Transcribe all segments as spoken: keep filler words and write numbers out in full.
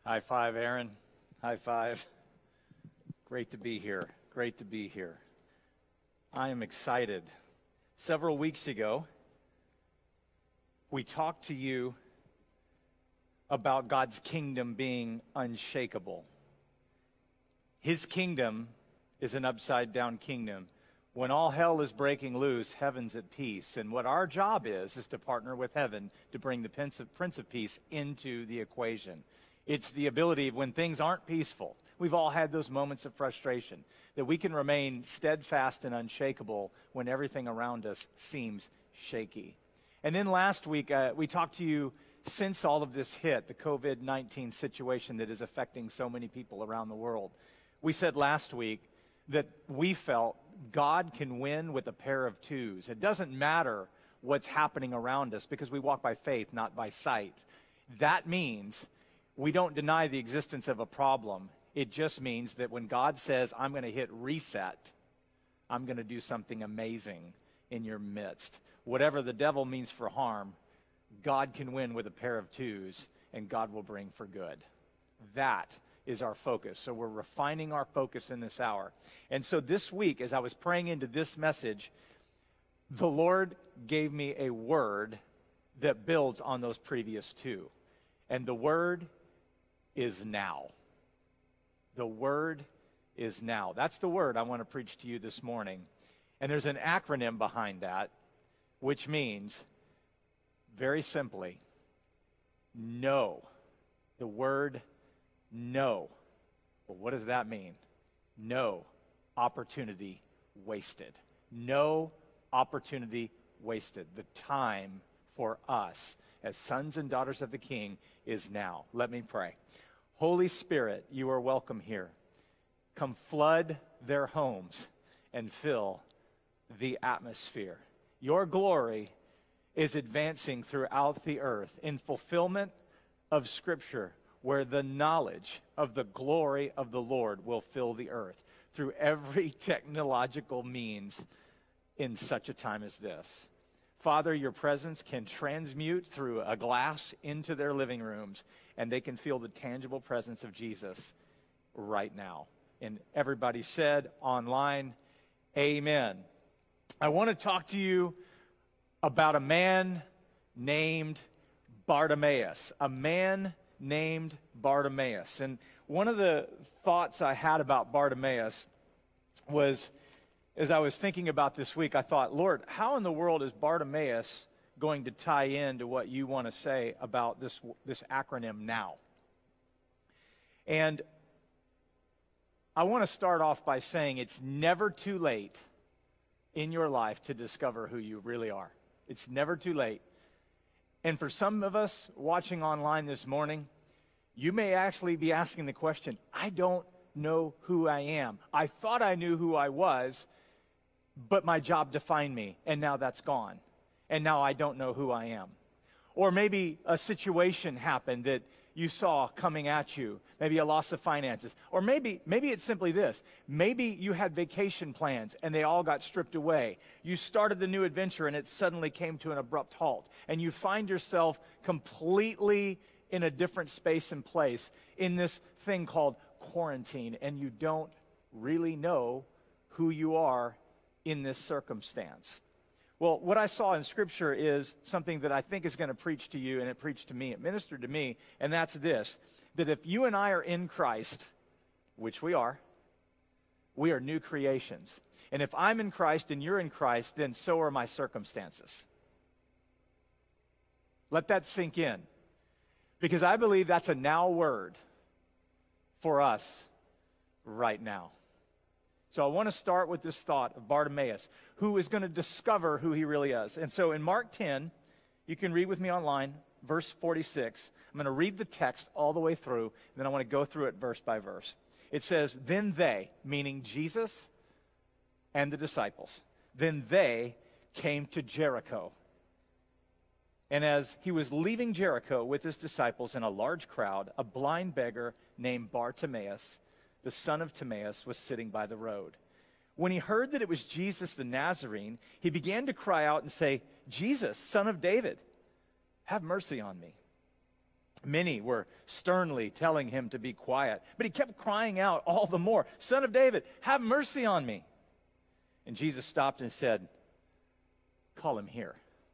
High five, Aaron. High five. Great to be here. Great to be here. I am excited. Several weeks ago, we talked to you about God's kingdom being unshakable. His kingdom is an upside-down kingdom. When all hell is breaking loose, heaven's at peace. And what our job is, is to partner with heaven to bring the Prince of, Prince of Peace into the equation. It's the ability, when things aren't peaceful, we've all had those moments of frustration, that we can remain steadfast and unshakable when everything around us seems shaky. And then last week, uh, we talked to you since all of this hit, the covid nineteen situation that is affecting so many people around the world. We said last week that we felt God can win with a pair of twos. It doesn't matter what's happening around us because we walk by faith, not by sight. That means we don't deny the existence of a problem. It just means that when God says, I'm going to hit reset, I'm going to do something amazing in your midst. Whatever the devil means for harm, God can win with a pair of twos, and God will bring for good. That is our focus. So we're refining our focus in this hour. And so this week, as I was praying into this message, the Lord gave me a word that builds on those previous two. And the word is now. The word is now. That's the word I want to preach to you this morning. And there's an acronym behind that, which means, very simply, no. The word no. Well, what does that mean? No opportunity wasted. No opportunity wasted. The time for us as sons and daughters of the King is now. Let me pray. Holy Spirit, you are welcome here. Come flood their homes and fill the atmosphere. Your glory is advancing throughout the earth in fulfillment of Scripture, where the knowledge of the glory of the Lord will fill the earth through every technological means in such a time as this. Father, your presence can transmute through a glass into their living rooms, and they can feel the tangible presence of Jesus right now. And everybody said online, amen. I want to talk to you about a man named Bartimaeus, a man named Bartimaeus. And one of the thoughts I had about Bartimaeus was, as I was thinking about this week, I thought, Lord, how in the world is Bartimaeus going to tie in to what you want to say about this, this acronym now? And I want to start off by saying it's never too late in your life to discover who you really are. It's never too late. And for some of us watching online this morning, you may actually be asking the question, I don't know who I am. I thought I knew who I was, but my job defined me, and now that's gone. And now I don't know who I am. Or maybe a situation happened that you saw coming at you, maybe a loss of finances. Or maybe maybe it's simply this. Maybe you had vacation plans and they all got stripped away. You started the new adventure and it suddenly came to an abrupt halt. And you find yourself completely in a different space and place in this thing called quarantine, and you don't really know who you are in this circumstance. Well, what I saw in Scripture is something that I think is going to preach to you, and it preached to me, it ministered to me, and that's this, that if you and I are in Christ, which we are, we are new creations. And if I'm in Christ and you're in Christ, then so are my circumstances. Let that sink in, because I believe that's a now word for us right now. So I want to start with this thought of Bartimaeus, who is going to discover who he really is. And so in Mark ten, you can read with me online, verse forty-six. I'm going to read the text all the way through, and then I want to go through it verse by verse. It says, then they, meaning Jesus and the disciples, then they came to Jericho. And as he was leaving Jericho with his disciples and a large crowd, a blind beggar named Bartimaeus, the son of Timaeus, was sitting by the road. When he heard that it was Jesus the Nazarene, he began to cry out and say, Jesus, son of David, have mercy on me. Many were sternly telling him to be quiet, but he kept crying out all the more, "Son of David, have mercy on me." And Jesus stopped and said, "Call him here."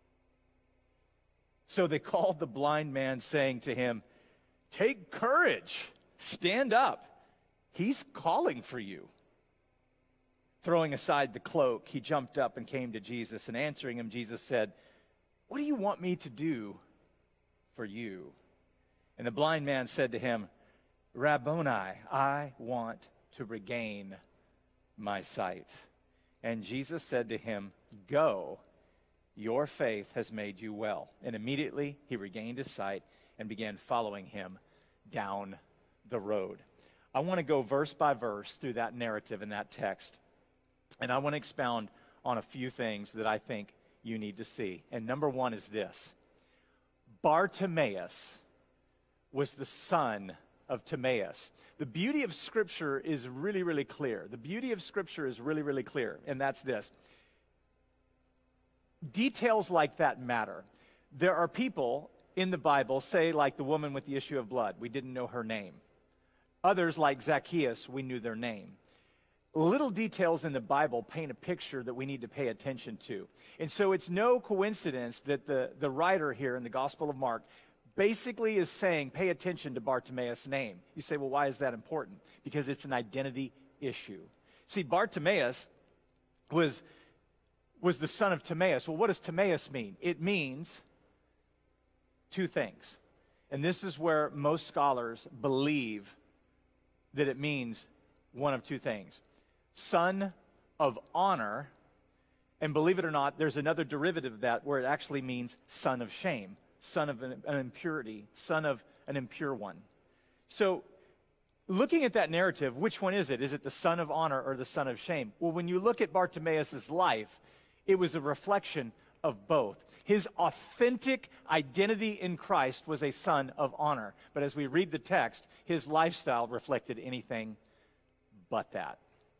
So they called the blind man, saying to him, "Take courage, stand up. He's calling for you." Throwing aside the cloak, he jumped up and came to Jesus. And answering him, Jesus said, "What do you want me to do for you?" And the blind man said to him, "Rabboni, I want to regain my sight." And Jesus said to him, "Go, your faith has made you well." And immediately he regained his sight and began following him down the road. I want to go verse by verse through that narrative in that text. And I want to expound on a few things that I think you need to see. And number one is this: Bartimaeus was the son of Timaeus. The beauty of Scripture is really, really clear. The beauty of Scripture is really, really clear, and that's this. Details like that matter. There are people in the Bible, say like the woman with the issue of blood, we didn't know her name. Others, like Zacchaeus, we knew their name. Little details in the Bible paint a picture that we need to pay attention to. And so it's no coincidence that the, the writer here in the Gospel of Mark basically is saying, pay attention to Bartimaeus' name. You say, well, why is that important? Because it's an identity issue. See, Bartimaeus was, was the son of Timaeus. Well, what does Timaeus mean? It means two things. And this is where most scholars believe that it means one of two things. Son of honor, and believe it or not, there's another derivative of that where it actually means son of shame, son of an, an impurity, son of an impure one. So looking at that narrative, which one is it? Is it the son of honor or the son of shame? Well, when you look at Bartimaeus' life, it was a reflection of both. His authentic identity in Christ was a son of honor. But as we read the text, his lifestyle reflected anything but that.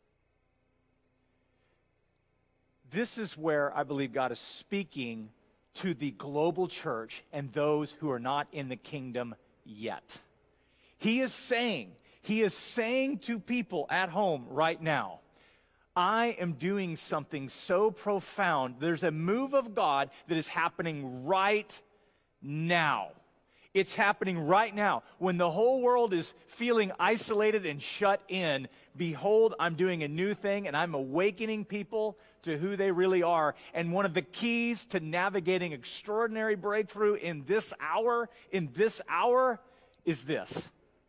This is where I believe God is speaking to the global church and those who are not in the kingdom yet. He is saying, he is saying to people at home right now, I am doing something so profound. There's a move of God that is happening right now. It's happening right now. When the whole world is feeling isolated and shut in, behold, I'm doing a new thing, and I'm awakening people to who they really are. And one of the keys to navigating extraordinary breakthrough in this hour, in this hour, is this.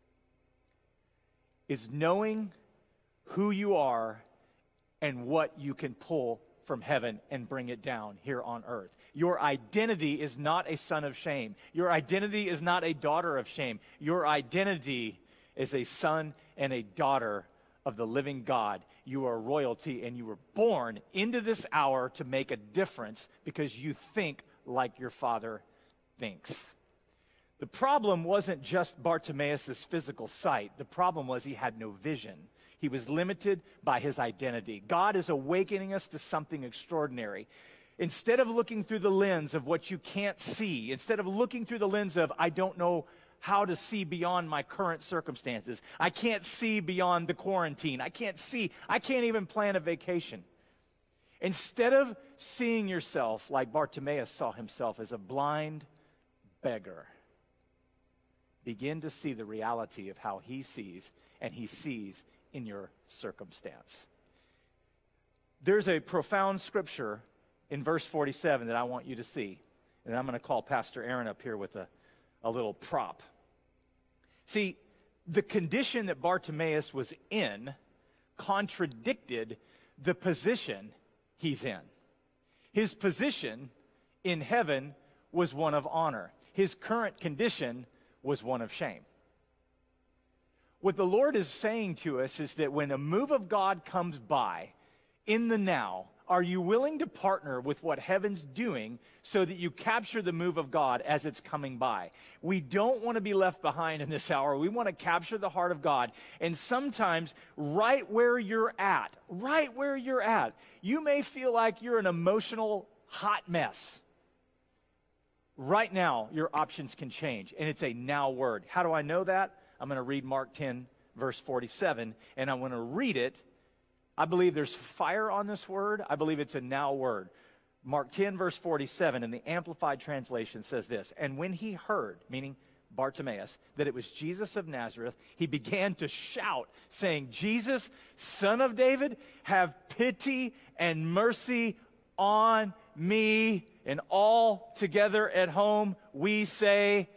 Is knowing who you are and what you can pull from heaven and bring it down here on earth. Your identity is not a son of shame. Your identity is not a daughter of shame. Your identity is a son and a daughter of the living God. You are royalty, and you were born into this hour to make a difference because you think like your Father thinks. The problem wasn't just Bartimaeus' physical sight. The problem was he had no vision. He was limited by his identity. God is awakening us to something extraordinary. Instead of looking through the lens of what you can't see, instead of looking through the lens of, I don't know how to see beyond my current circumstances. I can't see beyond the quarantine. I can't see. I can't even plan a vacation. Instead of seeing yourself like Bartimaeus saw himself as a blind beggar, begin to see the reality of how he sees, and he sees in your circumstance. There's a profound scripture in verse forty-seven that I want you to see. And I'm going to call Pastor Aaron up here with a, a little prop. See, the condition that Bartimaeus was in contradicted the position he's in. His position in heaven was one of honor. His current condition was one of shame. What the Lord is saying to us is that when a move of God comes by in the now, are you willing to partner with what heaven's doing so that you capture the move of God as it's coming by? We don't want to be left behind in this hour. We want to capture the heart of God. And sometimes right where you're at, right where you're at, you may feel like you're an emotional hot mess. Right now, your options can change, and it's a now word. How do I know that? I'm going to read Mark ten, verse forty-seven, and I'm going to read it. I believe there's fire on this word. I believe it's a now word. Mark ten, verse forty-seven, in the Amplified Translation says this, "And when he heard," meaning Bartimaeus, "that it was Jesus of Nazareth, he began to shout, saying, 'Jesus, Son of David, have pity and mercy on me.' And all together at home, we say,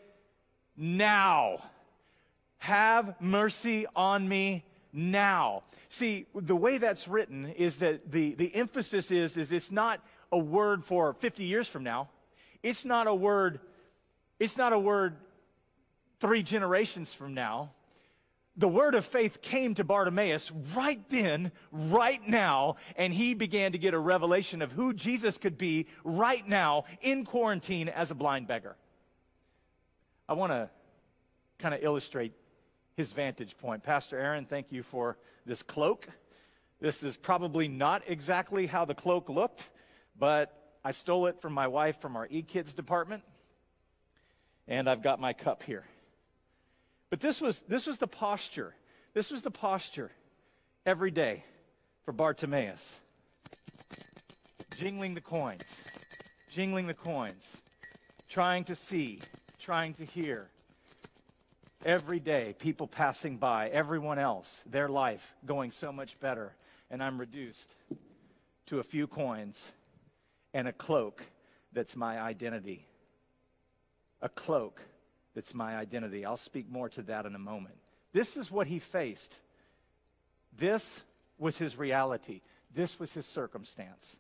'Now, have mercy on me now.'" See, the way that's written is that the, the emphasis is, is it's not a word for fifty years from now. It's not a word, it's not a word three generations from now. The word of faith came to Bartimaeus right then, right now, and he began to get a revelation of who Jesus could be right now in quarantine as a blind beggar. I want to kind of illustrate his vantage point. Pastor Aaron, thank you for this cloak. This is probably not exactly how the cloak looked, but I stole it from my wife from our e-kids department, and I've got my cup here. But this was, this was the posture. This was the posture every day for Bartimaeus. Jingling the coins, jingling the coins, trying to see, trying to hear. Every day, people passing by, everyone else, their life going so much better, and I'm reduced to a few coins and a cloak that's my identity. A cloak that's my identity. I'll speak more to that in a moment. This is what he faced. This was his reality. This was his circumstance.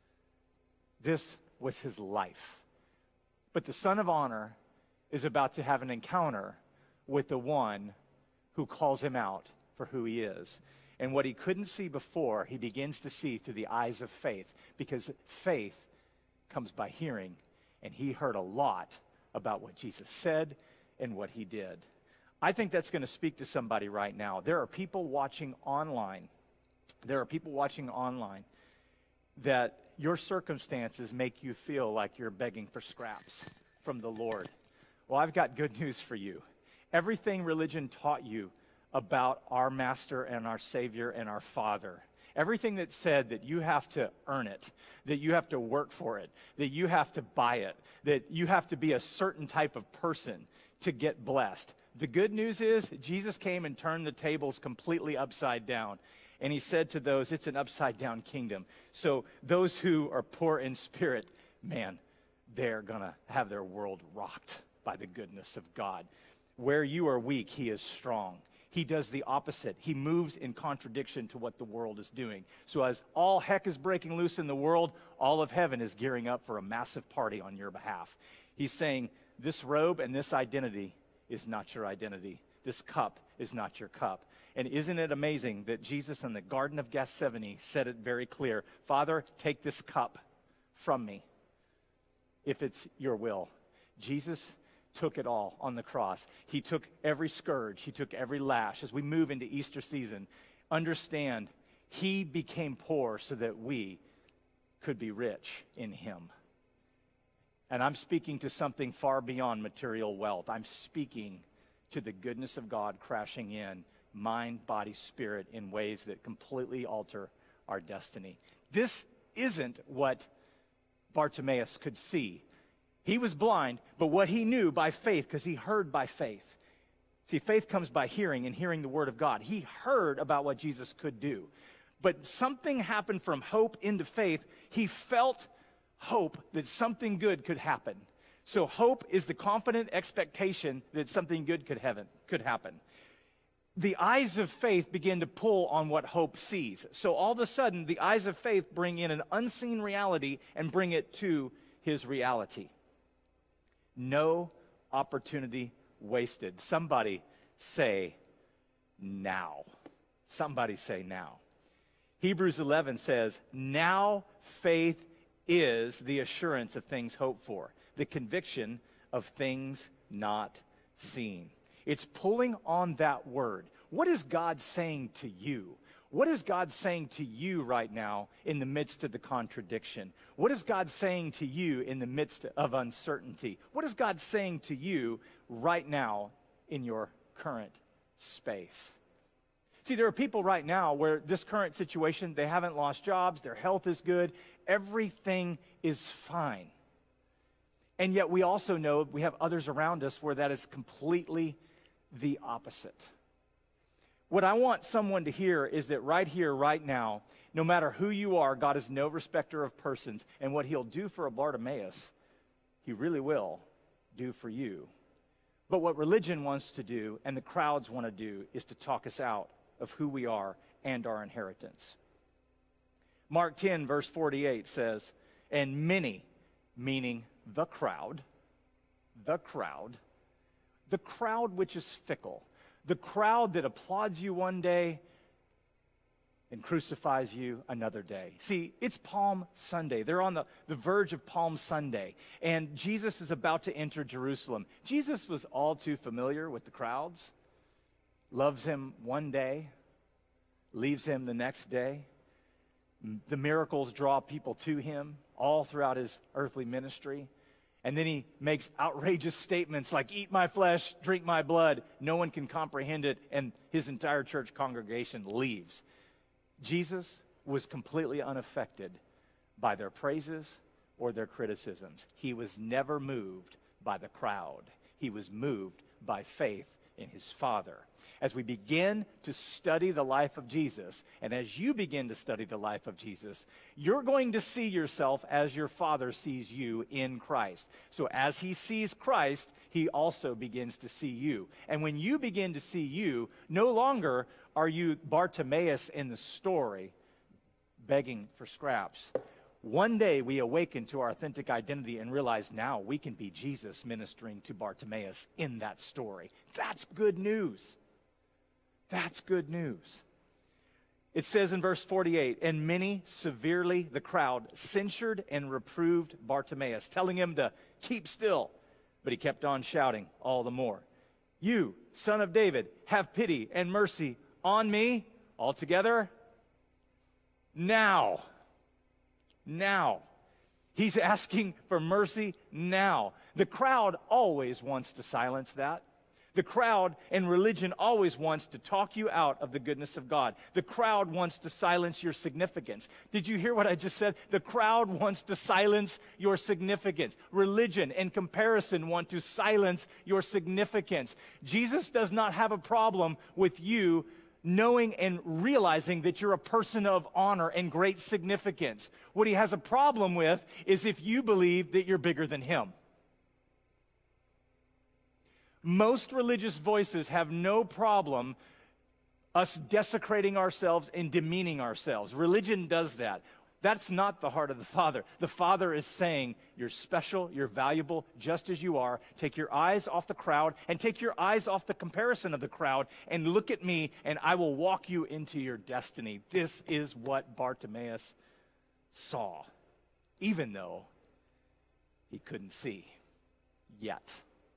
This was his life. But the Son of Honor is about to have an encounter with the one who calls him out for who he is. And what he couldn't see before, he begins to see through the eyes of faith, because faith comes by hearing, and he heard a lot about what Jesus said and what he did. I think that's going to speak to somebody right now. There are people watching online. There are people watching online that your circumstances make you feel like you're begging for scraps from the Lord. Well, I've got good news for you. Everything religion taught you about our Master and our Savior and our Father, everything that said that you have to earn it, that you have to work for it, that you have to buy it, that you have to be a certain type of person to get blessed. The good news is Jesus came and turned the tables completely upside down. And he said to those, it's an upside down kingdom. So those who are poor in spirit, man, they're going to have their world rocked by the goodness of God. Where you are weak, he is strong. He does the opposite. He moves in contradiction to what the world is doing. So as all heck is breaking loose in the world, all of heaven is gearing up for a massive party on your behalf. He's saying, this robe and this identity is not your identity. This cup is not your cup. And isn't it amazing that Jesus in the Garden of Gethsemane said it very clear, Father, take this cup from me if it's your will. Jesus took it all on the cross. He took every scourge. He took every lash. As we move into Easter season, understand, he became poor so that we could be rich in him. And I'm speaking to something far beyond material wealth. I'm speaking to the goodness of God crashing in mind, body, spirit in ways that completely alter our destiny. This isn't what Bartimaeus could see. He was blind, but what he knew by faith, because he heard by faith. See, faith comes by hearing, and hearing the word of God. He heard about what Jesus could do. But something happened from hope into faith. He felt hope that something good could happen. So hope is the confident expectation that something good could happen. Could happen. The eyes of faith begin to pull on what hope sees. So all of a sudden, the eyes of faith bring in an unseen reality and bring it to his reality. No opportunity wasted. Somebody say now. Somebody say now. Hebrews eleven says, now faith is the assurance of things hoped for, the conviction of things not seen. It's pulling on that word. What is God saying to you? What is God saying to you right now in the midst of the contradiction? What is God saying to you in the midst of uncertainty? What is God saying to you right now in your current space? See, there are people right now where this current situation, they haven't lost jobs, their health is good, everything is fine. And yet we also know we have others around us where that is completely the opposite. What I want someone to hear is that right here, right now, no matter who you are, God is no respecter of persons. And what he'll do for a Bartimaeus, he really will do for you. But what religion wants to do and the crowds want to do is to talk us out of who we are and our inheritance. Mark ten, verse forty-eight says, and many, meaning the crowd, the crowd, the crowd which is fickle, the crowd that applauds you one day and crucifies you another day. See, it's Palm Sunday. They're on the, the verge of Palm Sunday, and Jesus is about to enter Jerusalem. Jesus was all too familiar with the crowds, loves him one day, leaves him the next day. The miracles draw people to him all throughout his earthly ministry. And then he makes outrageous statements like, eat my flesh, drink my blood. No one can comprehend it, and his entire church congregation leaves. Jesus was completely unaffected by their praises or their criticisms. He was never moved by the crowd. He was moved by faith in his Father. As we begin to study the life of Jesus, and as you begin to study the life of Jesus, you're going to see yourself as your Father sees you in Christ. So as he sees Christ, he also begins to see you. And when you begin to see you, no longer are you Bartimaeus in the story begging for scraps. One day we awaken to our authentic identity and realize now we can be Jesus ministering to Bartimaeus in that story. That's good news. That's good news. It says in verse forty-eight, and many severely, the crowd, censured and reproved Bartimaeus, telling him to keep still. But he kept on shouting all the more, you, son of David, have pity and mercy on me. All together. Now. Now. He's asking for mercy now. The crowd always wants to silence that. The crowd and religion always wants to talk you out of the goodness of God. The crowd wants to silence your significance. Did you hear what I just said? The crowd wants to silence your significance. Religion and comparison want to silence your significance. Jesus does not have a problem with you knowing and realizing that you're a person of honor and great significance. What he has a problem with is if you believe that you're bigger than him. Most religious voices have no problem us desecrating ourselves and demeaning ourselves. Religion does that. That's not the heart of the Father. The Father is saying, you're special, you're valuable, just as you are. Take your eyes off the crowd and take your eyes off the comparison of the crowd and look at me, and I will walk you into your destiny. This is what Bartimaeus saw, even though he couldn't see yet.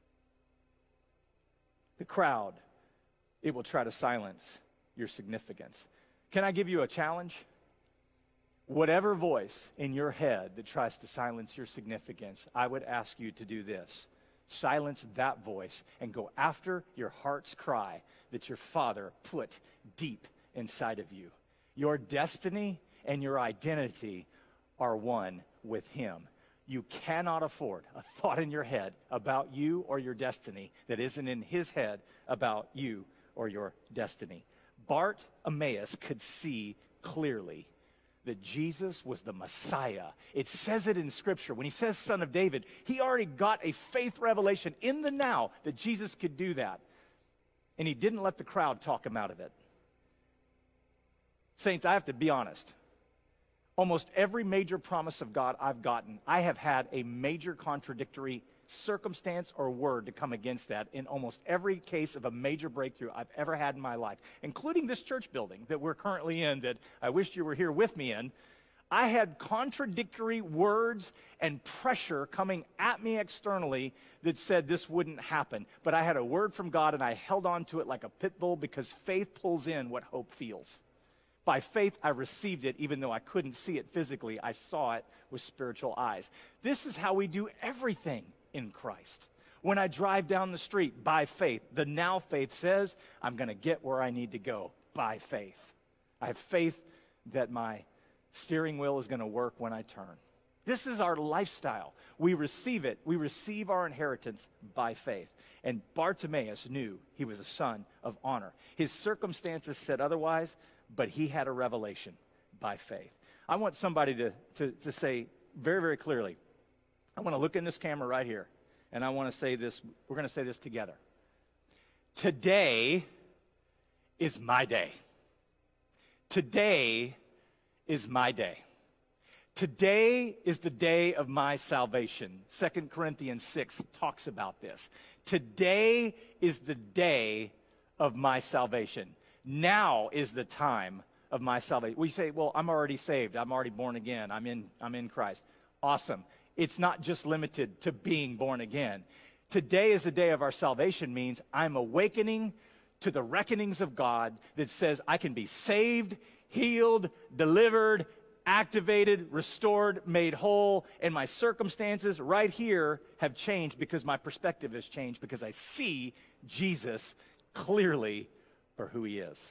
The crowd, it will try to silence your significance. Can I give you a challenge? Whatever voice in your head that tries to silence your significance, I would ask you to do this. Silence that voice and go after your heart's cry that your Father put deep inside of you. Your destiny and your identity are one with him. You cannot afford a thought in your head about you or your destiny that isn't in his head about you or your destiny. Bartimaeus could see clearly that Jesus was the Messiah. It says it in Scripture. When he says Son of David, he already got a faith revelation in the now that Jesus could do that. And he didn't let the crowd talk him out of it. Saints, I have to be honest. Almost every major promise of God I've gotten, I have had a major contradictory circumstance or word to come against that in almost every case of a major breakthrough I've ever had in my life, including this church building that we're currently in that I wish you were here with me in. I had contradictory words and pressure coming at me externally that said this wouldn't happen. But I had a word from God and I held on to it like a pit bull because faith pulls in what hope feels. By faith, I received it, even though I couldn't see it physically. I saw it with spiritual eyes. This is how we do everything in Christ. When I drive down the street, by faith, the now faith says, I'm going to get where I need to go by faith. I have faith that my steering wheel is going to work when I turn. This is our lifestyle. We receive it. We receive our inheritance by faith. And Bartimaeus knew he was a son of honor. His circumstances said otherwise, but he had a revelation by faith. I want somebody to, to, to say very, very clearly, I want to look in this camera right here, and I want to say this, we're going to say this together. Today is my day. Today is my day. Today is the day of my salvation. Second Corinthians six talks about this. Today is the day of my salvation. Now is the time of my salvation. We say, well, I'm already saved. I'm already born again. I'm in, I'm in Christ. Awesome. It's not just limited to being born again. Today is the day of our salvation means I'm awakening to the reckonings of God that says I can be saved, healed, delivered, activated, restored, made whole, and my circumstances right here have changed because my perspective has changed because I see Jesus clearly for who he is.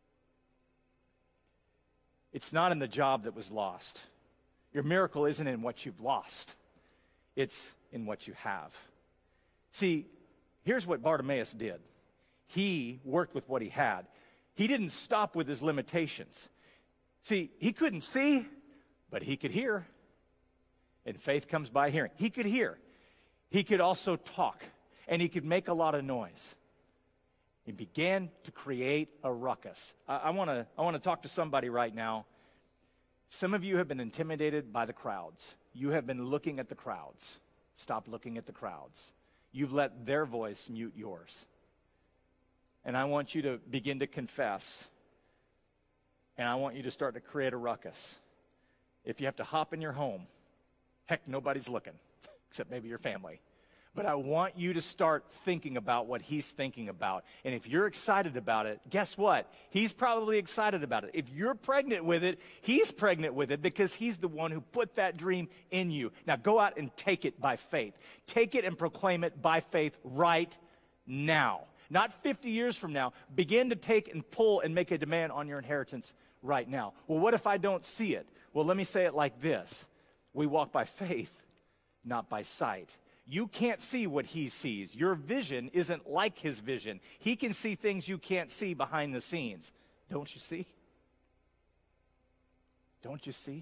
It's not in the job that was lost. Your miracle isn't in what you've lost. It's in what you have. See, here's what Bartimaeus did. He worked with what he had. He didn't stop with his limitations. See, he couldn't see, but he could hear. And faith comes by hearing. He could hear. He could also talk, and he could make a lot of noise. He began to create a ruckus. I, I want to I want to talk to somebody right now. Some of you have been intimidated by the crowds. You have been looking at the crowds. Stop looking at the crowds. You've let their voice mute yours. And I want you to begin to confess. And I want you to start to create a ruckus. If you have to hop in your home, heck, nobody's looking, except maybe your family. But I want you to start thinking about what he's thinking about. And if you're excited about it, guess what? He's probably excited about it. If you're pregnant with it, he's pregnant with it because he's the one who put that dream in you. Now go out and take it by faith. Take it and proclaim it by faith right now. Not fifty years from now. Begin to take and pull and make a demand on your inheritance right now. Well, what if I don't see it? Well, let me say it like this. We walk by faith, not by sight. You can't see what he sees. Your vision isn't like his vision. He can see things you can't see behind the scenes. Don't you see? Don't you see?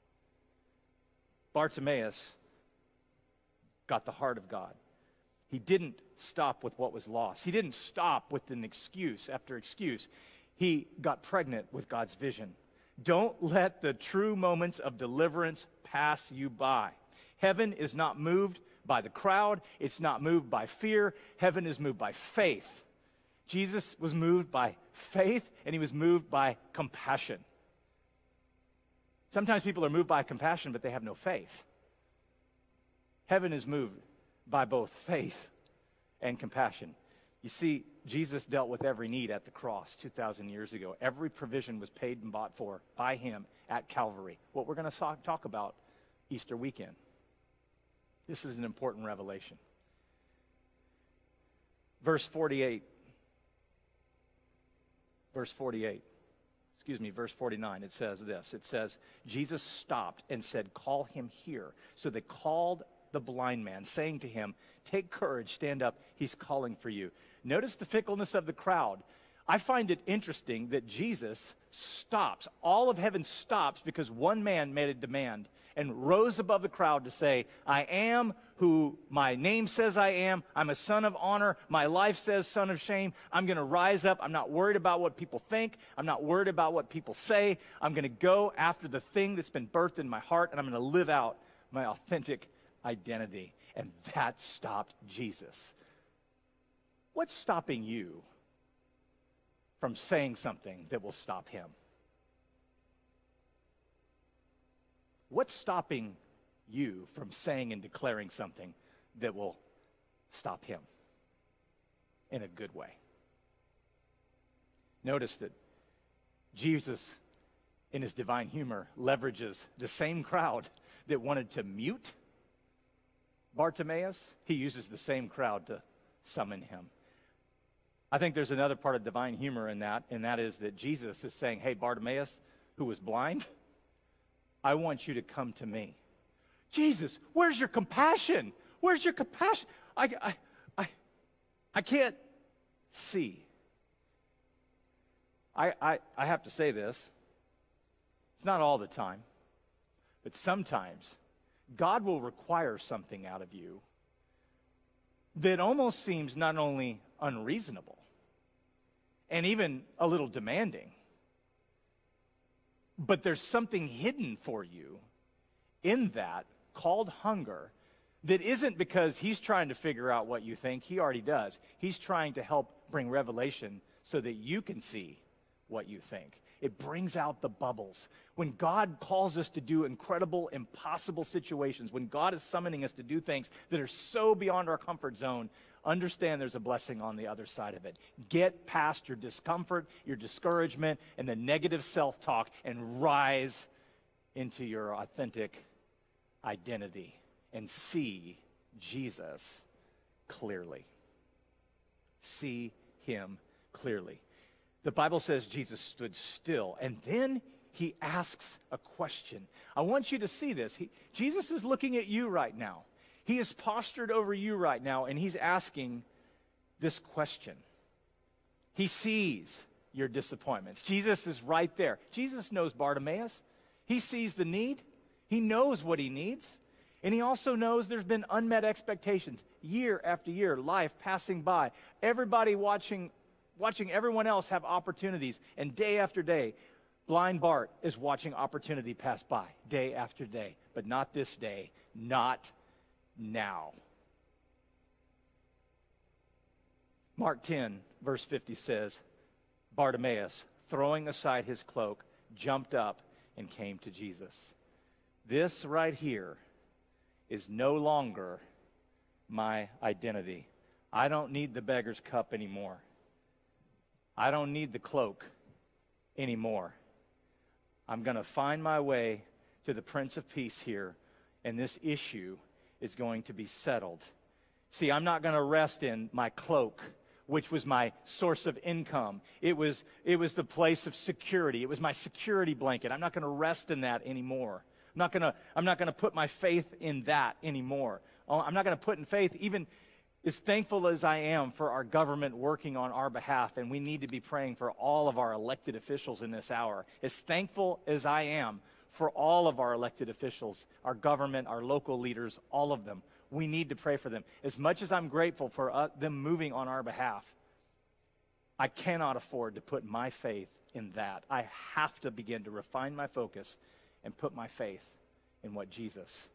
Bartimaeus got the heart of God. He didn't stop with what was lost. He didn't stop with an excuse after excuse. He got pregnant with God's vision. Don't let the true moments of deliverance pass you by. Heaven is not moved by the crowd. It's not moved by fear. Heaven is moved by faith. Jesus was moved by faith, and he was moved by compassion. Sometimes people are moved by compassion, but they have no faith. Heaven is moved by both faith and compassion. You see, Jesus dealt with every need at the cross two thousand years ago. Every provision was paid and bought for by him at Calvary. What we're going to talk about Easter weekend. This is an important revelation. Verse forty-eight. Verse forty-eight. Excuse me, verse forty-nine. It says this. It says, Jesus stopped and said, call him here. So they called the blind man, saying to him, take courage, stand up, he's calling for you. Notice the fickleness of the crowd. I find it interesting that Jesus stops. All of heaven stops because one man made a demand and rose above the crowd to say, I am who my name says I am. I'm a son of honor. My life says son of shame. I'm going to rise up. I'm not worried about what people think. I'm not worried about what people say. I'm going to go after the thing that's been birthed in my heart, and I'm going to live out my authentic identity. And that stopped Jesus. What's stopping you from saying something that will stop him? What's stopping you from saying and declaring something that will stop him in a good way? Notice that Jesus in his divine humor, leverages the same crowd that wanted to mute Bartimaeus. He uses the same crowd to summon him. I think there's another part of divine humor in that, and that is that Jesus is saying, hey, Bartimaeus, who was blind, I want you to come to me. Jesus, where's your compassion? Where's your compassion? I, I, I, I can't see. I, I, I have to say this. It's not all the time, but sometimes God will require something out of you that almost seems not only unreasonable and even a little demanding, but there's something hidden for you in that called hunger that isn't because he's trying to figure out what you think. He already does. He's trying to help bring revelation so that you can see what you think. It brings out the bubbles. When God calls us to do incredible, impossible situations, when God is summoning us to do things that are so beyond our comfort zone, understand there's a blessing on the other side of it. Get past your discomfort, your discouragement, and the negative self-talk and rise into your authentic identity and see Jesus clearly. See him clearly. The Bible says Jesus stood still, and then he asks a question. I want you to see this. He, Jesus is looking at you right now. He is postured over you right now, and he's asking this question. He sees your disappointments. Jesus is right there. Jesus knows Bartimaeus. He sees the need. He knows what he needs. And he also knows there's been unmet expectations, year after year, life passing by. Everybody watching watching everyone else have opportunities, and day after day, blind Bart is watching opportunity pass by, day after day, but not this day, not now. Mark ten, verse fifty says, Bartimaeus, throwing aside his cloak, jumped up and came to Jesus. This right here is no longer my identity. I don't need the beggar's cup anymore. I don't need the cloak anymore. I'm going to find my way to the Prince of Peace here, and this issue is going to be settled. See, I'm not going to rest in my cloak, which was my source of income. It was, it was the place of security. It was my security blanket. I'm not going to rest in that anymore. I'm not going to, I'm not going to put my faith in that anymore. I'm not going to put in faith even as thankful as I am for our government working on our behalf, and we need to be praying for all of our elected officials in this hour. As thankful as I am for all of our elected officials, our government, our local leaders, all of them, we need to pray for them. As much as I'm grateful for uh, them moving on our behalf, I cannot afford to put my faith in that. I have to begin to refine my focus and put my faith in what Jesus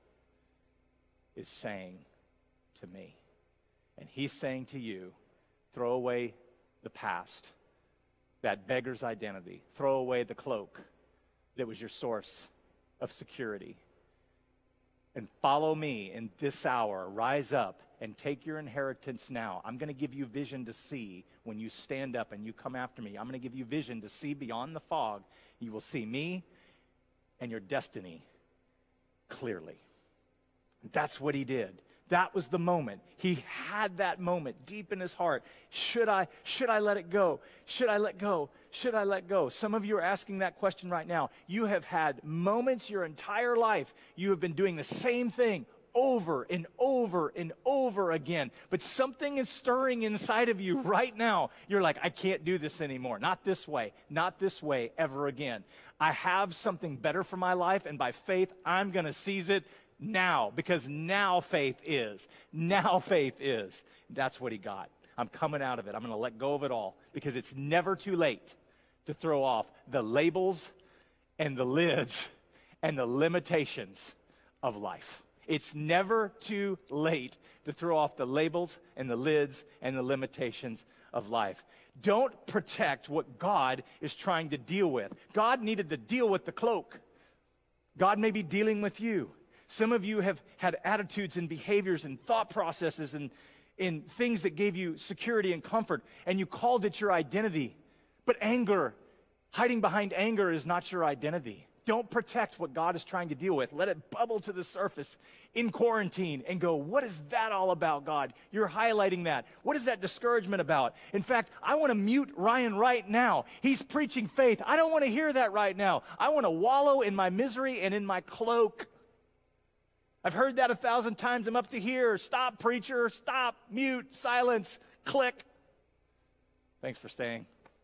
is saying to me. And he's saying to you, throw away the past, that beggar's identity. Throw away the cloak that was your source of security. And follow me in this hour. Rise up and take your inheritance now. I'm going to give you vision to see when you stand up and you come after me. I'm going to give you vision to see beyond the fog. You will see me and your destiny clearly. That's what he did. That was the moment. He had that moment deep in his heart. Should I, should I let it go? Should I let go? Should I let go? Some of you are asking that question right now. You have had moments your entire life. You have been doing the same thing over and over and over again. But something is stirring inside of you right now. You're like, I can't do this anymore. Not this way. Not this way ever again. I have something better for my life, and by faith, I'm going to seize it now, because now faith is. Now faith is. That's what he got. I'm coming out of it. I'm going to let go of it all, because it's never too late to throw off the labels and the lids and the limitations of life. It's never too late to throw off the labels and the lids and the limitations of life. Don't protect what God is trying to deal with. God needed to deal with the cloak. God may be dealing with you. Some of you have had attitudes and behaviors and thought processes and, and things that gave you security and comfort, and you called it your identity. But anger Hiding behind anger is not your identity. Don't protect what God is trying to deal with. Let it bubble to the surface in quarantine and go, what is that all about, God? You're highlighting that. What is that discouragement about? In fact, I want to mute Ryan right now. He's preaching faith. I don't want to hear that right now. I want to wallow in my misery and in my cloak. I've heard that a thousand times. I'm up to here. Stop, preacher. Stop. Mute. Silence. Click. Thanks for staying.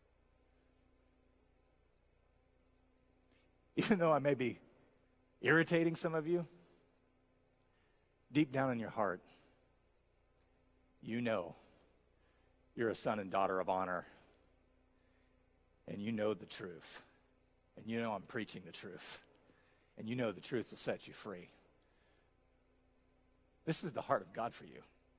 Even though I may be irritating some of you, deep down in your heart, you know you're a son and daughter of honor. And you know the truth. And you know I'm preaching the truth. And you know the truth will set you free. This is the heart of God for you.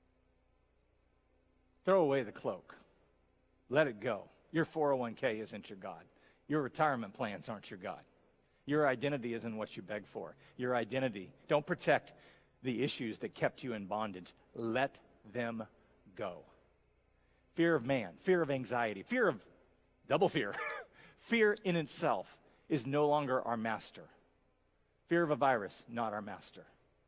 Throw away the cloak. Let it go. Your four oh one k isn't your God. Your retirement plans aren't your God. Your identity isn't what you beg for. Your identity, don't protect the issues that kept you in bondage. Let them go. Fear of man, fear of anxiety, fear of double fear. Fear in itself is no longer our master. Fear of a virus, not our master.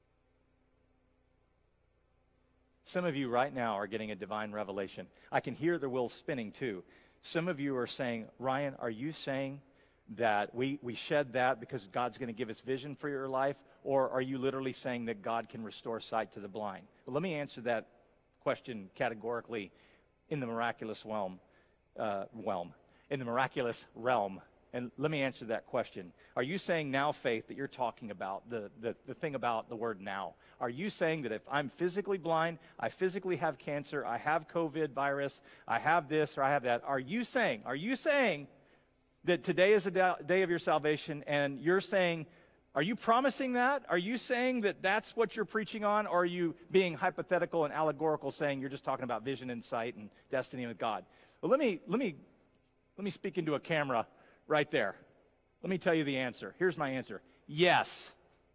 Some of you right now are getting a divine revelation. I can hear the wheels spinning too. Some of you are saying, Ryan, are you saying that we, we shed that because God's going to give us vision for your life? Or are you literally saying that God can restore sight to the blind? Well, let me answer that question categorically in the miraculous realm, uh, realm, in the miraculous realm. And let me answer that question. Are you saying now faith that you're talking about, the, the, the thing about the word now? Are you saying that if I'm physically blind, I physically have cancer, I have COVID virus, I have this or I have that, are you saying, are you saying that today is a day of your salvation, and you're saying, are you promising that? Are you saying that that's what you're preaching on, or are you being hypothetical and allegorical, saying you're just talking about vision and sight and destiny with God? Well, let me let me let me speak into a camera right there. Let me tell you the answer. Here's my answer. Yes.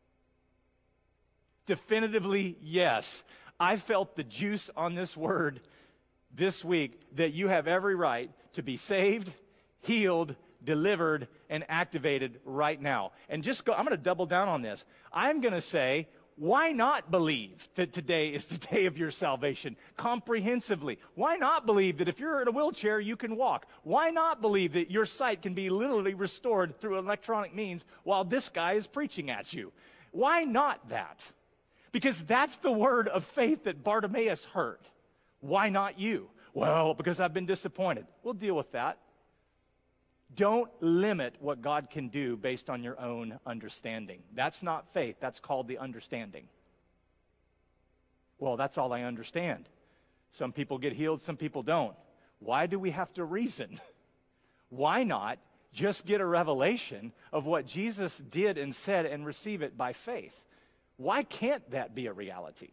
Definitively yes. I felt the juice on this word this week that you have every right to be saved, healed, delivered, and activated right now. And just go, I'm going to double down on this. I'm going to say, why not believe that today is the day of your salvation comprehensively? Why not believe that if you're in a wheelchair, you can walk? Why not believe that your sight can be literally restored through electronic means while this guy is preaching at you? Why not that? Because that's the word of faith that Bartimaeus heard. Why not you? Well, because I've been disappointed. We'll deal with that. Don't limit what God can do based on your own understanding. That's not faith. That's called the understanding. Well, that's all I understand. Some people get healed, some people don't. Why do we have to reason? Why not just get a revelation of what Jesus did and said and receive it by faith? Why can't that be a reality?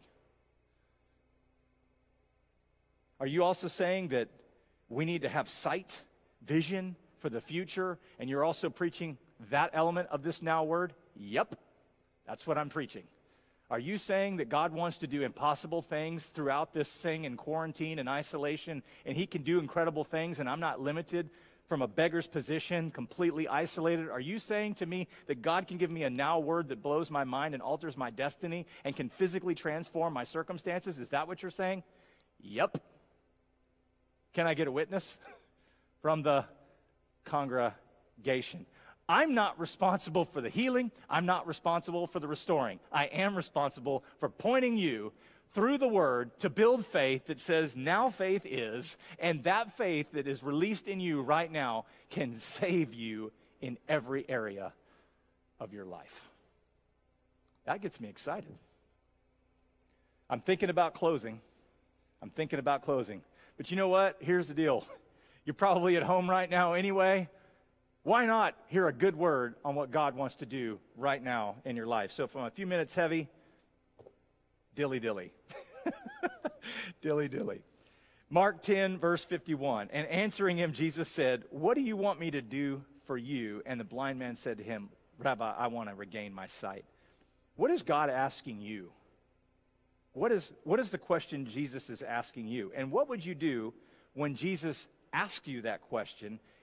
Are you also saying that we need to have sight, vision, for the future, and you're also preaching that element of this now word? Yep, that's what I'm preaching. Are you saying that God wants to do impossible things throughout this thing in quarantine and isolation, and he can do incredible things, and I'm not limited from a beggar's position, completely isolated? Are you saying to me that God can give me a now word that blows my mind and alters my destiny and can physically transform my circumstances? Is that what you're saying? Yep. Can I get a witness from the congregation? I'm not responsible for the healing. I'm not responsible for the restoring. I am responsible for pointing you through the word to build faith that says now faith is, and that faith that is released in you right now can save you in every area of your life. That gets me excited. I'm thinking about closing. I'm thinking about closing. But you know what? Here's the deal. You're probably at home right now anyway. Why not hear a good word on what God wants to do right now in your life? So from a few minutes heavy, dilly dilly. dilly dilly. Mark ten, verse fifty-one. And answering him, Jesus said, what do you want me to do for you? And the blind man said to him, Rabbi, I want to regain my sight. What is God asking you? What is, what is the question Jesus is asking you? And what would you do when Jesus asked you that question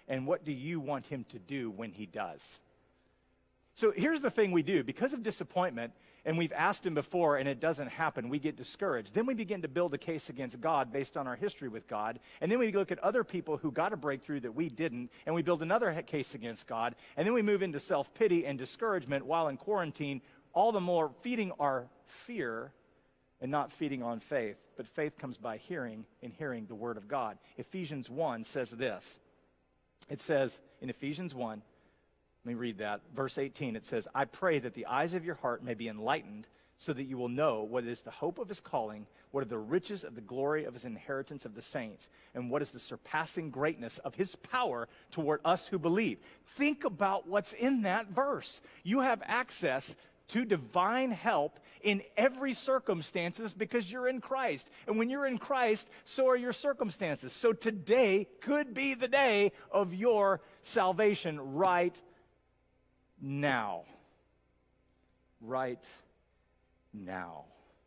And what do you want him to do when he does? So here's the thing we do. Because of disappointment, and we've asked him before and it doesn't happen, we get discouraged. Then we begin to build a case against God based on our history with God. And then we look at other people who got a breakthrough that we didn't, and we build another case against God. And then we move into self-pity and discouragement while in quarantine, all the more feeding our fear and not feeding on faith. But faith comes by hearing, and hearing the word of God. Ephesians one says this. It says in Ephesians one, let me read that. Verse eighteen, it says, I pray that the eyes of your heart may be enlightened so that you will know what is the hope of his calling, what are the riches of the glory of his inheritance of the saints, and what is the surpassing greatness of his power toward us who believe. Think about what's in that verse. You have access to divine help in every circumstances because you're in Christ. And when you're in Christ, so are your circumstances. So today could be the day of your salvation right now. Right now.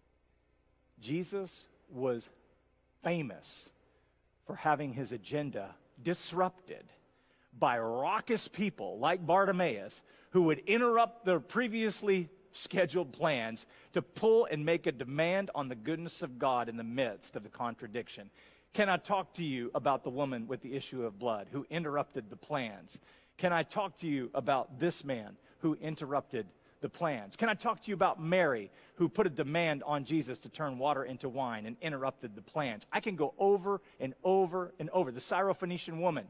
Jesus was famous for having his agenda disrupted by raucous people like Bartimaeus who would interrupt the previously scheduled plans to pull and make a demand on the goodness of God in the midst of the contradiction. Can I talk to you about the woman with the issue of blood who interrupted the plans? Can I talk to you about this man who interrupted the plans? Can I talk to you about Mary, who put a demand on Jesus to turn water into wine and interrupted the plans? I can go over and over and over. The Syrophoenician woman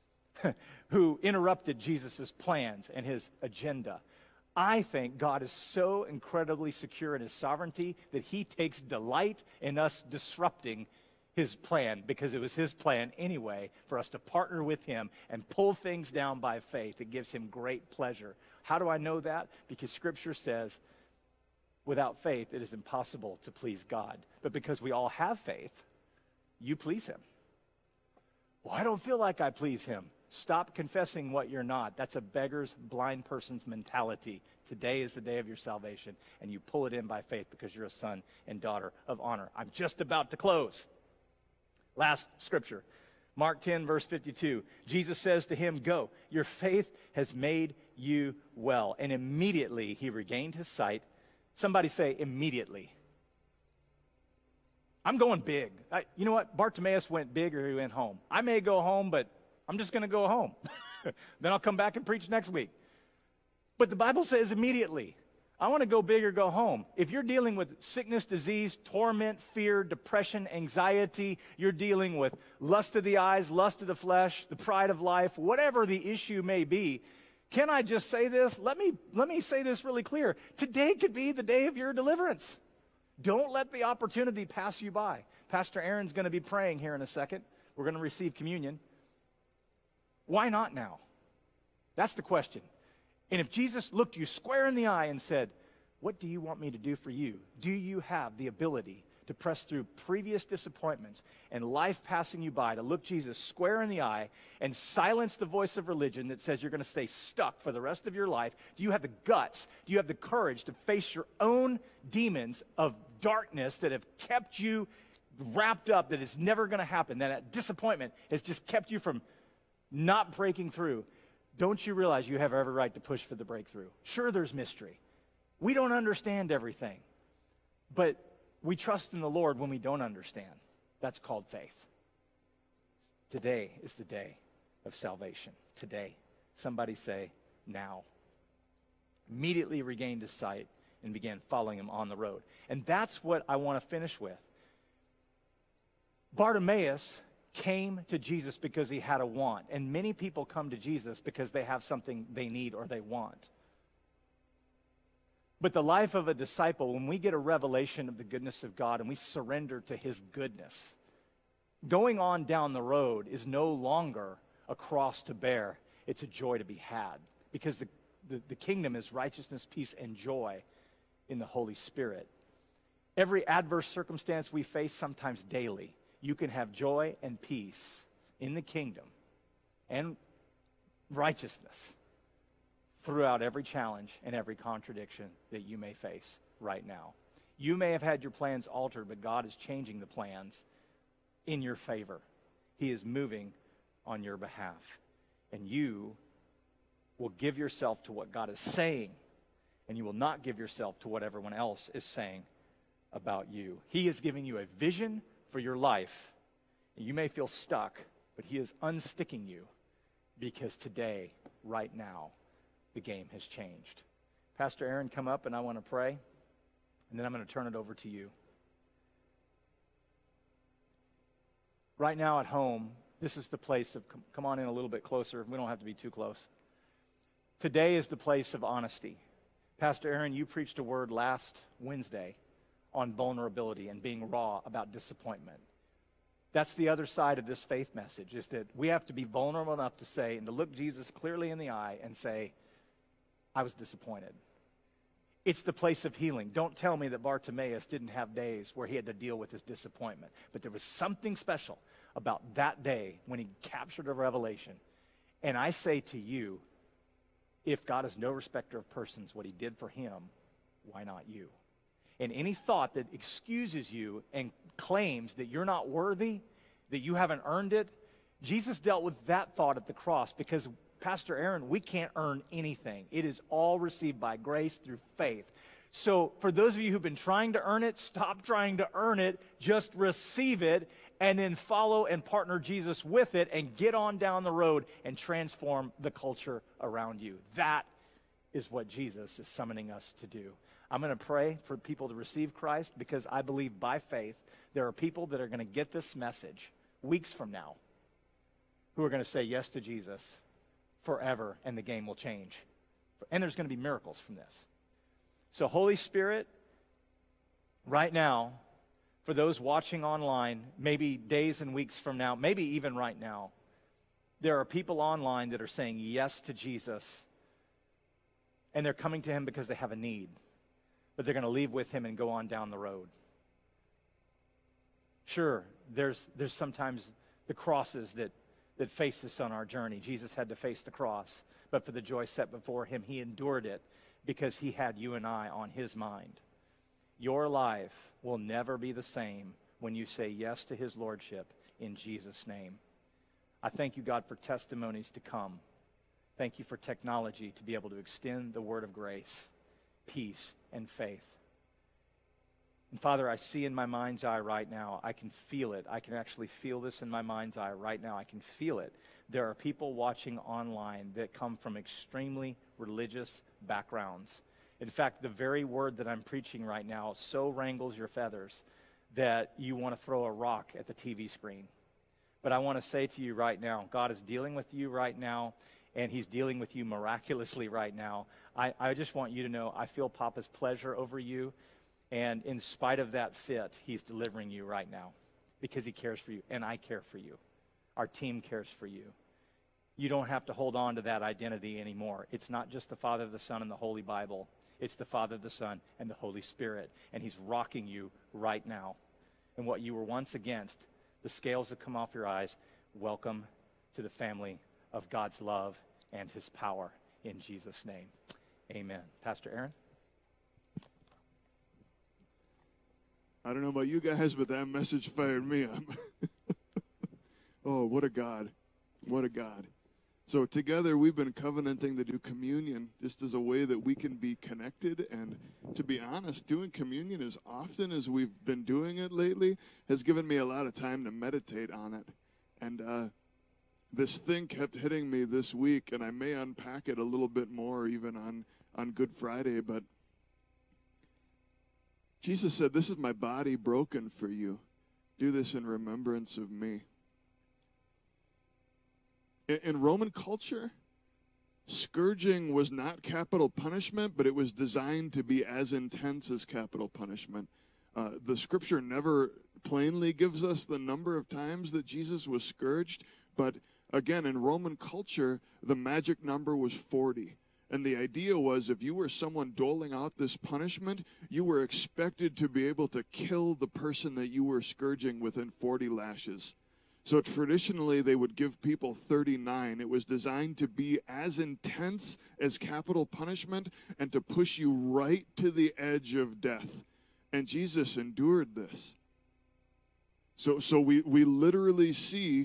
who interrupted Jesus' plans and his agenda. I think God is so incredibly secure in his sovereignty that he takes delight in us disrupting his plan, because it was his plan anyway for us to partner with him and pull things down by faith. It gives him great pleasure. How do I know that? Because Scripture says, without faith, it is impossible to please God. But because we all have faith, you please him. Well, I don't feel like I please him. Stop confessing what you're not. That's a beggar's, blind person's mentality. Today is the day of your salvation, and you pull it in by faith because you're a son and daughter of honor. I'm just about to close. Last scripture, Mark ten, verse fifty-two. Jesus says to him, go, your faith has made you well. And immediately he regained his sight. Somebody say, immediately. I'm going big. I, you know what? Bartimaeus went big or he went home. I may go home, but I'm just going to go home. Then I'll come back and preach next week. But the Bible says immediately. I want to go big or go home. If you're dealing with sickness, disease, torment, fear, depression, anxiety, you're dealing with lust of the eyes, lust of the flesh, the pride of life, whatever the issue may be, can I just say this? Let me, let me say this really clear. Today could be the day of your deliverance. Don't let the opportunity pass you by. Pastor Aaron's going to be praying here in a second. We're going to receive communion. Why not now? That's the question. And if Jesus looked you square in the eye and said, what do you want me to do for you? Do you have the ability to press through previous disappointments and life passing you by, to look Jesus square in the eye and silence the voice of religion that says you're going to stay stuck for the rest of your life? Do you have the guts? Do you have the courage to face your own demons of darkness that have kept you wrapped up, that it's never going to happen, that, that disappointment has just kept you from not breaking through? Don't you realize you have every right to push for the breakthrough? Sure, there's mystery. We don't understand everything, but we trust in the Lord when we don't understand. That's called faith. Today is the day of salvation. Today. Somebody say, now. Immediately regained his sight and began following him on the road. And that's what I want to finish with. Bartimaeus came to Jesus because he had a want. And many people come to Jesus because they have something they need or they want. But the life of a disciple, when we get a revelation of the goodness of God and we surrender to his goodness, going on down the road is no longer a cross to bear. It's a joy to be had. Because the, the, the kingdom is righteousness, peace, and joy in the Holy Spirit. Every adverse circumstance we face, sometimes daily, you can have joy and peace in the kingdom and righteousness throughout every challenge and every contradiction that you may face right now. You may have had your plans altered, but God is changing the plans in your favor. He is moving on your behalf. and you will give yourself to what God is saying, and you will not give yourself to what everyone else is saying about you. He is giving you a vision for your life. You may feel stuck, but he is unsticking you because today, right now, the game has changed. Pastor Aaron, come up and I want to pray, and then I'm going to turn it over to you. Right now at home, this is the place of, come on in a little bit closer. We don't have to be too close. Today is the place of honesty. Pastor Aaron, you preached a word last Wednesday on vulnerability and being raw about disappointment. That's the other side of this faith message, is that we have to be vulnerable enough to say and to look Jesus clearly in the eye and say, I was disappointed. It's the place of healing. Don't tell me that Bartimaeus didn't have days where he had to deal with his disappointment. But there was something special about that day when he captured a revelation. And I say to you, if God is no respecter of persons, what he did for him, why not you? And any thought that excuses you and claims that you're not worthy, that you haven't earned it, Jesus dealt with that thought at the cross because, Pastor Aaron, we can't earn anything. It is all received by grace through faith. So for those of you who've been trying to earn it, stop trying to earn it. Just receive it and then follow and partner Jesus with it and get on down the road and transform the culture around you. That is what Jesus is summoning us to do. I'm going to pray for people to receive Christ because I believe by faith there are people that are going to get this message weeks from now who are going to say yes to Jesus forever, and the game will change. And there's going to be miracles from this. So Holy Spirit, right now, for those watching online, maybe days and weeks from now, maybe even right now, there are people online that are saying yes to Jesus, and they're coming to him because they have a need, but they're going to leave with him and go on down the road. Sure, there's there's sometimes the crosses that, that face us on our journey. Jesus had to face the cross, but for the joy set before him, he endured it because he had you and I on his mind. Your life will never be the same when you say yes to his lordship in Jesus' name. I thank you, God, for testimonies to come. Thank you for technology to be able to extend the word of grace, peace, and faith. And Father, I see in my mind's eye right now, I can feel it. I can actually feel this in my mind's eye right now. I can feel it. There are people watching online that come from extremely religious backgrounds. In fact, the very word that I'm preaching right now so wrangles your feathers that you want to throw a rock at the T V screen. But I want to say to you right now, God is dealing with you right now, and he's dealing with you miraculously right now. I, I just want you to know I feel Papa's pleasure over you. And in spite of that fit, he's delivering you right now because he cares for you, and I care for you. Our team cares for you. You don't have to hold on to that identity anymore. It's not just the Father, the Son, and the Holy Bible. It's the Father, the Son, and the Holy Spirit, and he's rocking you right now. And what you were once against, the scales have come off your eyes. Welcome to the family of God's love and his power in Jesus' name. Amen. Pastor Aaron? I don't know about you guys, but that message fired me up. Oh, what a God. What a God. So together we've been covenanting to do communion just as a way that we can be connected. And to be honest, doing communion as often as we've been doing it lately has given me a lot of time to meditate on it. And uh, this thing kept hitting me this week, and I may unpack it a little bit more even on, on Good Friday, but Jesus said, "This is my body broken for you. Do this in remembrance of me." In, in Roman culture, scourging was not capital punishment, but it was designed to be as intense as capital punishment. Uh, the scripture never plainly gives us the number of times that Jesus was scourged, but again, in Roman culture, the magic number was forty. And the idea was if you were someone doling out this punishment, you were expected to be able to kill the person that you were scourging within forty lashes. So traditionally, they would give people thirty-nine. It was designed to be as intense as capital punishment and to push you right to the edge of death. And Jesus endured this. So, so we, we literally see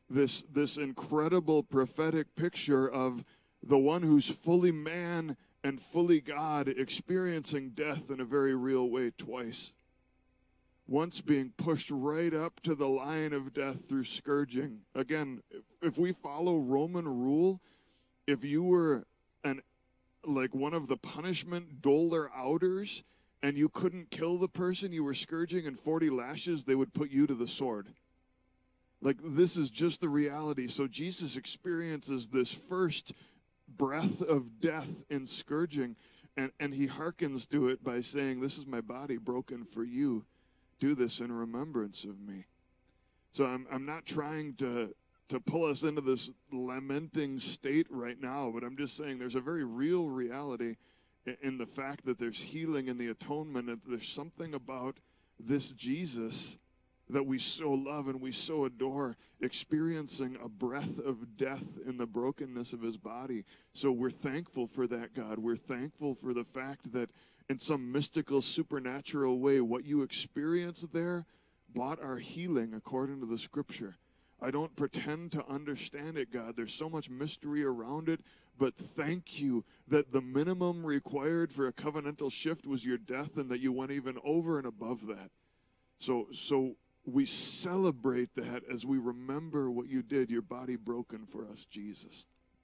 this, this incredible prophetic picture of the one who's fully man and fully God experiencing death in a very real way twice. Once being pushed right up to the line of death through scourging. Again, if, if we follow Roman rule, if you were an like one of the punishment doler outers and you couldn't kill the person you were scourging in forty lashes, they would put you to the sword. Like, this is just the reality. So Jesus experiences this first breath of death in scourging, and, and he hearkens to it by saying, this is my body broken for you. Do this in remembrance of me. So I'm I'm not trying to to pull us into this lamenting state right now, but I'm just saying there's a very real reality in, in the fact that there's healing in the atonement, and there's something about this Jesus that we so love and we so adore, experiencing a breath of death in the brokenness of his body. So we're thankful for that, God. We're thankful for the fact that in some mystical, supernatural way, what you experience there bought our healing according to the Scripture. I don't pretend to understand it, God. There's so much mystery around it, but thank you that the minimum required for a covenantal shift was your death, and that you went even over and above that. So, so we celebrate that as we remember what you did, your body broken for us, Jesus.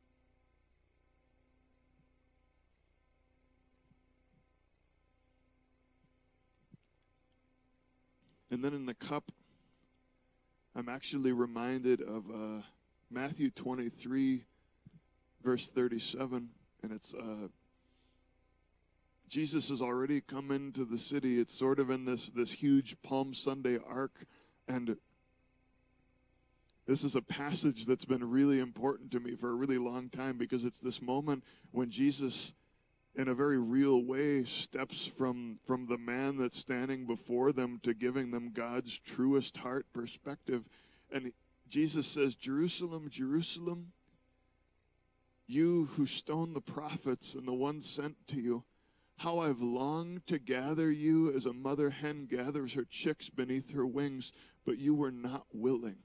And then in the cup, I'm actually reminded of uh, Matthew twenty-three, verse thirty-seven, and it's uh, Jesus has already come into the city. It's sort of in this, this huge Palm Sunday arc, and this is a passage that's been really important to me for a really long time, because it's this moment when Jesus, in a very real way, steps from, from the man that's standing before them to giving them God's truest heart perspective. And Jesus says, Jerusalem, Jerusalem, you who stone the prophets and the ones sent to you, how I've longed to gather you as a mother hen gathers her chicks beneath her wings, but you were not willing.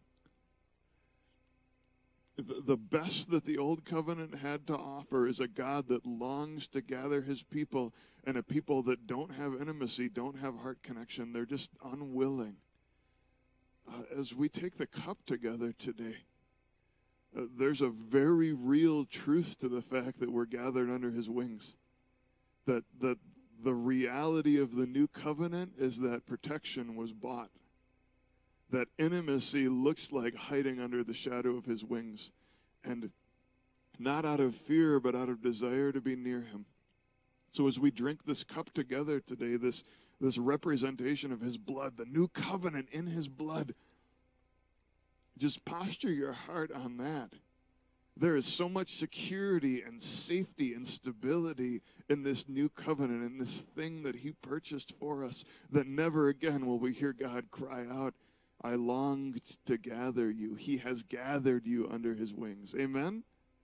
The best that the Old Covenant had to offer is a God that longs to gather his people, and a people that don't have intimacy, don't have heart connection. They're just unwilling. Uh, as we take the cup together today, uh, there's a very real truth to the fact that we're gathered under his wings. That, that the reality of the new covenant is that protection was bought. That intimacy looks like hiding under the shadow of his wings, and not out of fear, but out of desire to be near him. So as we drink this cup together today, this, this representation of his blood, the new covenant in his blood, just posture your heart on that. There is so much security and safety and stability in this new covenant, in this thing that he purchased for us, that never again will we hear God cry out, I longed to gather you. He has gathered you under his wings. Amen?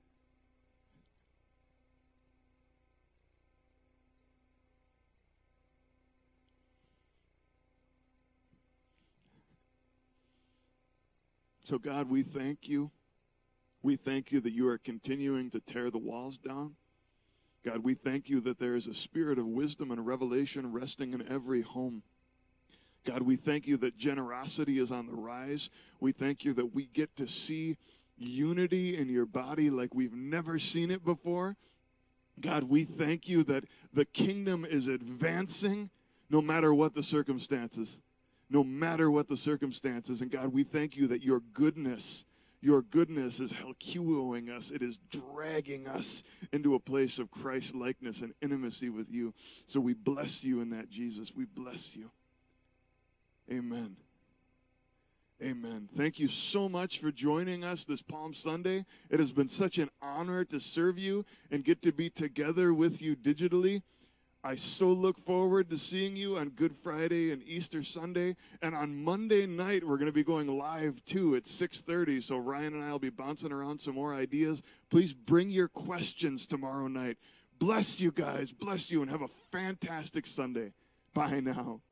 So God, we thank you. We thank you that you are continuing to tear the walls down. God, we thank you that there is a spirit of wisdom and revelation resting in every home. God, we thank you that generosity is on the rise. We thank you that we get to see unity in your body like we've never seen it before. God, we thank you that the kingdom is advancing no matter what the circumstances. No matter what the circumstances. And God, we thank you that your goodness, your goodness is helcuoing us. It is dragging us into a place of Christ-likeness and intimacy with you. So we bless you in that, Jesus. We bless you. Amen. Amen. Thank you so much for joining us this Palm Sunday. It has been such an honor to serve you and get to be together with you digitally. I so look forward to seeing you on Good Friday and Easter Sunday. And on Monday night, we're going to be going live, too, at six thirty. So Ryan and I will be bouncing around some more ideas. Please bring your questions tomorrow night. Bless you guys. Bless you, and have a fantastic Sunday. Bye now.